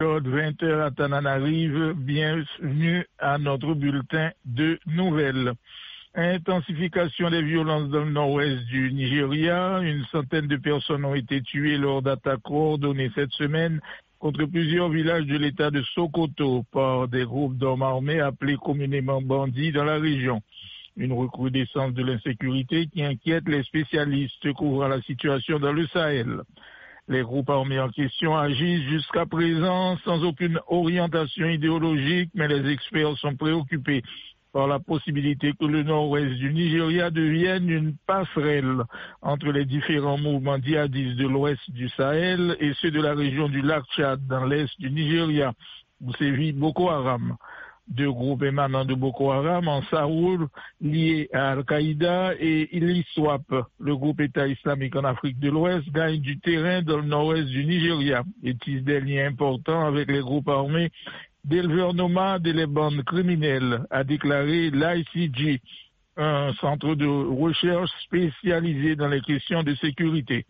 20h à Tananarive, bienvenue à notre bulletin de nouvelles. Intensification des violences dans le nord-ouest du Nigeria. Une centaine de personnes ont été tuées lors d'attaques coordonnées cette semaine contre plusieurs villages de l'état de Sokoto par des groupes d'hommes armés appelés communément bandits dans la région. Une recrudescence de l'insécurité qui inquiète les spécialistes couvrant la situation dans le Sahel. Les groupes armés en question agissent jusqu'à présent sans aucune orientation idéologique, mais les experts sont préoccupés par la possibilité que le nord-ouest du Nigeria devienne une passerelle entre les différents mouvements djihadistes de l'ouest du Sahel et ceux de la région du lac Tchad dans l'est du Nigeria, où sévit Boko Haram. Deux groupes émanant de Boko Haram en Sahel, liés à Al-Qaïda et l'ISWAP, le groupe État islamique en Afrique de l'Ouest, gagnent du terrain dans le nord-ouest du Nigeria et tissent des liens importants avec les groupes armés d'éleveurs nomades et les bandes criminelles, a déclaré l'ICG, un centre de recherche spécialisé dans les questions de sécurité.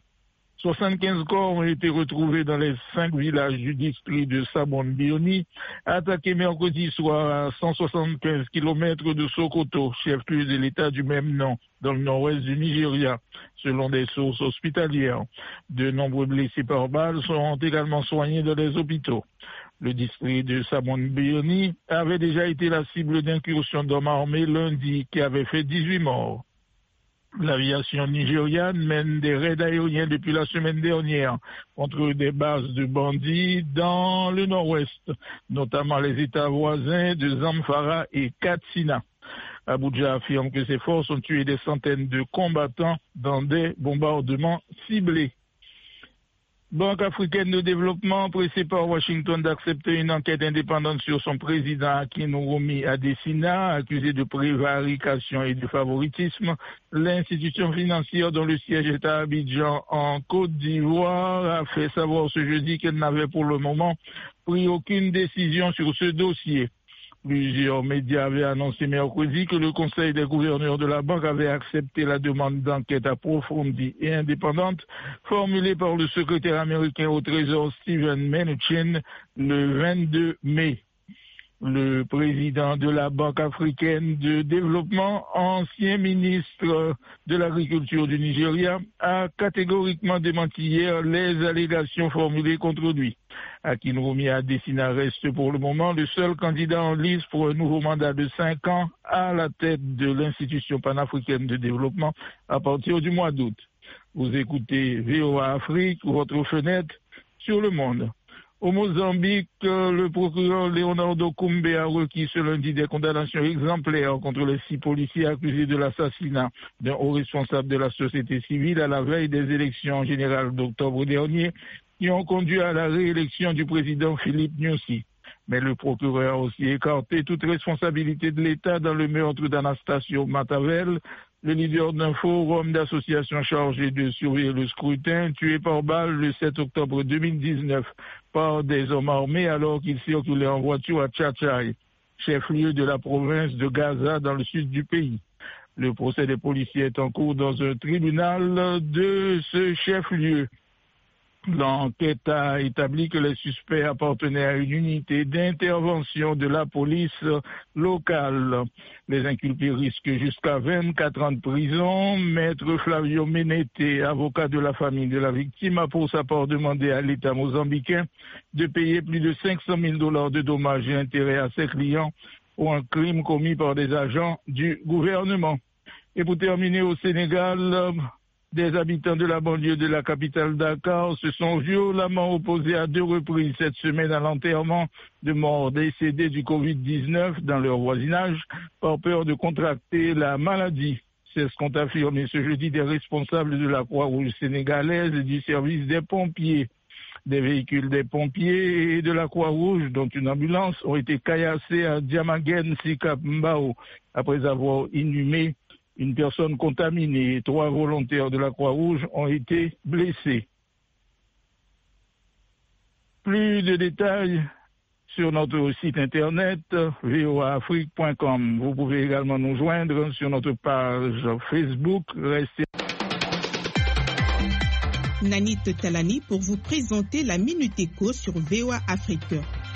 75 corps ont été retrouvés dans les 5 villages du district de Sabon-Bioni, attaqués mercredi soir à 175 km de Sokoto, chef-lieu de l'État du même nom, dans le nord-ouest du Nigeria, selon des sources hospitalières. De nombreux blessés par balles seront également soignés dans les hôpitaux. Le district de Sabon-Bioni avait déjà été la cible d'incursions d'hommes armés lundi qui avait fait 18 morts. L'aviation nigériane mène des raids aériens depuis la semaine dernière contre des bases de bandits dans le nord-ouest, notamment les États voisins de Zamfara et Katsina. Abuja affirme que ses forces ont tué des centaines de combattants dans des bombardements ciblés. Banque africaine de développement, pressée par Washington d'accepter une enquête indépendante sur son président Akinwumi Adesina, accusé de prévarication et de favoritisme. L'institution financière dont le siège est à Abidjan en Côte d'Ivoire a fait savoir ce jeudi qu'elle n'avait pour le moment pris aucune décision sur ce dossier. Plusieurs médias avaient annoncé mercredi que le Conseil des gouverneurs de la banque avait accepté la demande d'enquête approfondie et indépendante formulée par le secrétaire américain au Trésor Steven Mnuchin le 22 mai. Le président de la Banque africaine de développement, ancien ministre de l'Agriculture du Nigeria, a catégoriquement démenti hier les allégations formulées contre lui. Akinwumi Adesina reste pour le moment le seul candidat en lice pour un nouveau mandat de 5 ans à la tête de l'institution panafricaine de développement à partir du mois d'août. Vous écoutez VOA Afrique, votre fenêtre sur le monde. Au Mozambique, le procureur Leonardo Kumbe a requis ce lundi des condamnations exemplaires contre les 6 policiers accusés de l'assassinat d'un haut responsable de la société civile à la veille des élections générales d'octobre dernier qui ont conduit à la réélection du président Philippe Nyusi. Mais le procureur a aussi écarté toute responsabilité de l'État dans le meurtre d'Anastasio Matavel, le leader d'un forum d'associations chargé de surveiller le scrutin, tué par balle le 7 octobre 2019 par des hommes armés alors qu'il circulait en voiture à Tchatchaï, chef-lieu de la province de Gaza dans le sud du pays. Le procès des policiers est en cours dans un tribunal de ce chef-lieu. L'enquête a établi que les suspects appartenaient à une unité d'intervention de la police locale. Les inculpés risquent jusqu'à 24 ans de prison. Maître Flavio Menete, avocat de la famille de la victime, a pour sa part demandé à l'État mozambicain de payer plus de $500 000 de dommages et intérêts à ses clients pour un crime commis par des agents du gouvernement. Et pour terminer, au Sénégal, des habitants de la banlieue de la capitale Dakar se sont violemment opposés à 2 reprises cette semaine à l'enterrement de morts décédés du Covid-19 dans leur voisinage par peur de contracter la maladie. C'est ce qu'ont affirmé ce jeudi des responsables de la Croix-Rouge sénégalaise et du service des pompiers. Des véhicules des pompiers et de la Croix-Rouge, dont une ambulance, ont été caillassés à Diamaguène, Sicap Mbao, après avoir inhumé une personne contaminée et 3 volontaires de la Croix-Rouge ont été blessés. Plus de détails sur notre site internet voaafrique.com. Vous pouvez également nous joindre sur notre page Facebook. Restez Nanit Talani pour vous présenter la Minute Éco sur VOA Afrique.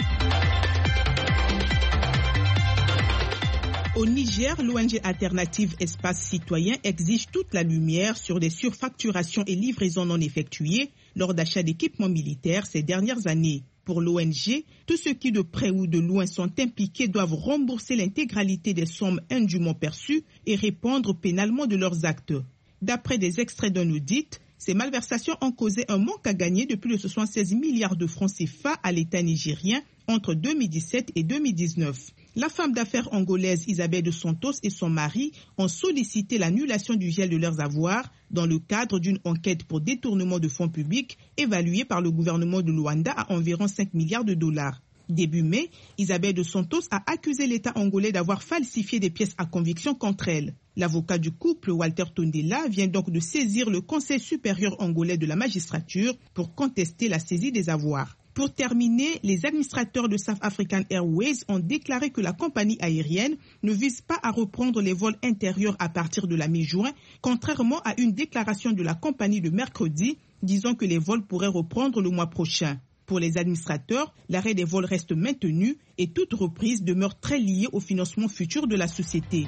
Au Niger, l'ONG alternative Espace Citoyen exige toute la lumière sur des surfacturations et livraisons non effectuées lors d'achats d'équipements militaires ces dernières années. Pour l'ONG, tous ceux qui de près ou de loin sont impliqués doivent rembourser l'intégralité des sommes indûment perçues et répondre pénalement de leurs actes. D'après des extraits d'un audit, ces malversations ont causé un manque à gagner de plus de 76 milliards de francs CFA à l'État nigérien entre 2017 et 2019. La femme d'affaires angolaise Isabelle de Santos et son mari ont sollicité l'annulation du gel de leurs avoirs dans le cadre d'une enquête pour détournement de fonds publics évaluée par le gouvernement de Luanda à environ 5 milliards de dollars. Début mai, Isabelle de Santos a accusé l'État angolais d'avoir falsifié des pièces à conviction contre elle. L'avocat du couple, Walter Tondela, vient donc de saisir le Conseil supérieur angolais de la magistrature pour contester la saisie des avoirs. Pour terminer, les administrateurs de South African Airways ont déclaré que la compagnie aérienne ne vise pas à reprendre les vols intérieurs à partir de la mi-juin, contrairement à une déclaration de la compagnie de mercredi disant que les vols pourraient reprendre le mois prochain. Pour les administrateurs, l'arrêt des vols reste maintenu et toute reprise demeure très liée au financement futur de la société.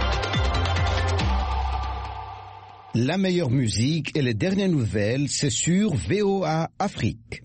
La meilleure musique et les dernières nouvelles, c'est sur VOA Afrique.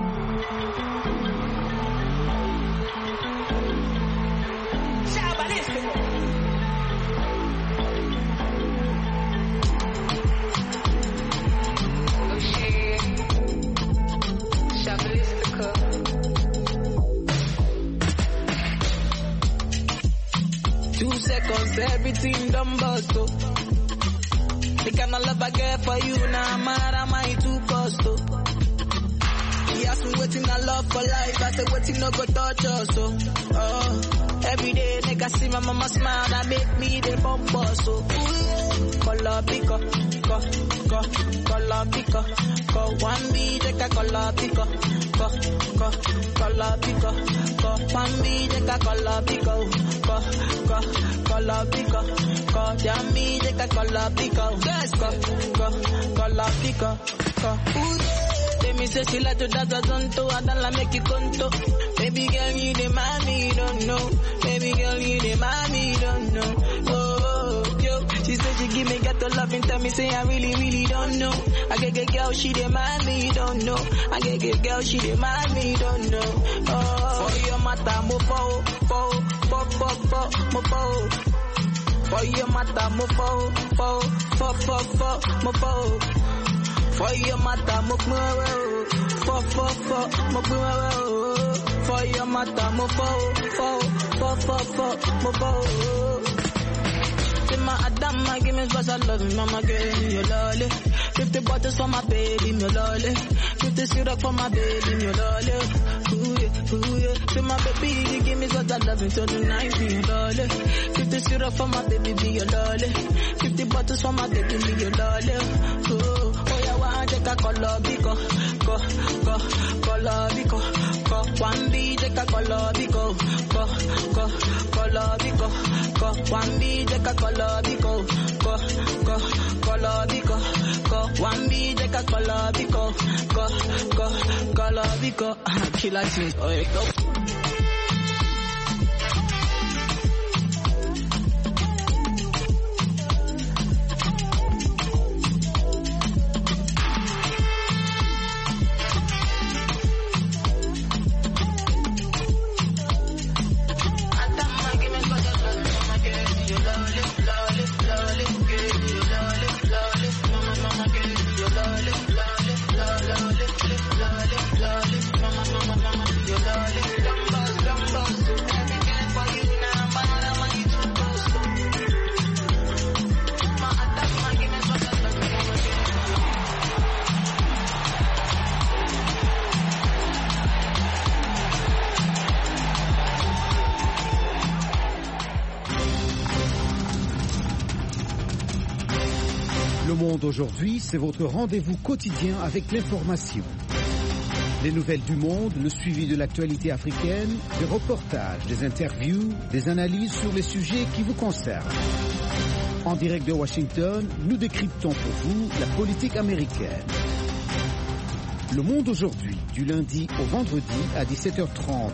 Everything done bust, oh. The kind of love I get for you, now I'm mad at my too cost, oh. She asked me waiting I love for life, I said waiting no go touch us, oh. Every day, nigga see my mama smile, that make me the bump us, oh. Color pico, color pico, one B, take a color pico, color pico, one B, take a color pico, color pico, jammy, take a color pico, color pico, Let me say she like to dance a zonto, I don't like make you conto. Baby girl, you the mommy, don't know. Baby girl, you the mommy, don't know. Oh, yo, she said she give me ghetto love and tell me say I really don't know. I get girl, she the mommy, don't know. I get girl, she the mommy, don't know. Oh, for your mata, mo po. For your mata, mo po. For your mata, mo po. For your mata, mo po. My Adam, give me special love, mama, give me your lolly. 50 bottles for my baby, me lolly. 50 syrup for my baby, me lolly. Ooh yeah. To my baby, give me special love until the night, me lolly. 50 syrup for my baby, be your lolly. 50 bottles for my baby, be your lolly. Oh yeah, one take a color bico, color bico. One B take a color bico, color bico. One B take a color bico, color bico. One B take a color bico, color bico. Killer things, oh yeah. Le Monde aujourd'hui, c'est votre rendez-vous quotidien avec l'information. Les nouvelles du monde, le suivi de l'actualité africaine, des reportages, des interviews, des analyses sur les sujets qui vous concernent. En direct de Washington, nous décryptons pour vous la politique américaine. Le Monde aujourd'hui, du lundi au vendredi à 17h30